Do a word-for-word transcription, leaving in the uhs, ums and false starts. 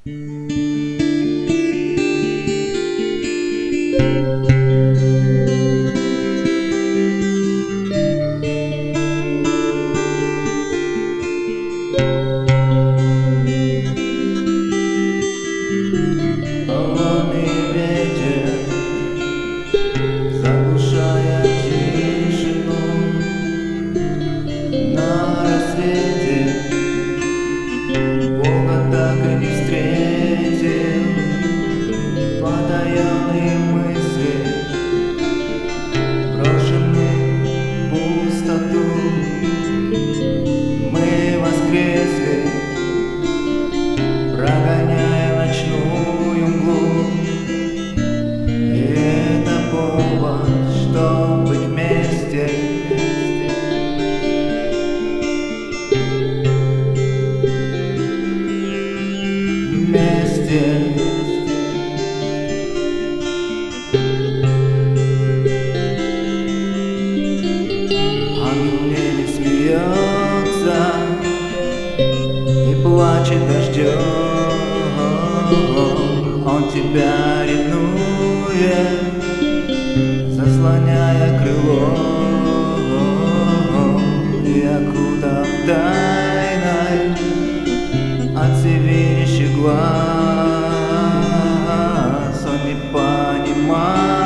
Холодный ветер, заглушая тишину, на рассвете Бога так и не встретил. Потаенные мысли, брошенные в пустоту, мы воскресли, прогоняя ночную мглу. И это повод, чтоб быть вместе. Вместе. Ангел в небе смеется и плачет дождем. Он тебя ревнует, заслоняя крыло, и окутав тайной от всевидящих глаз. Он не понимает,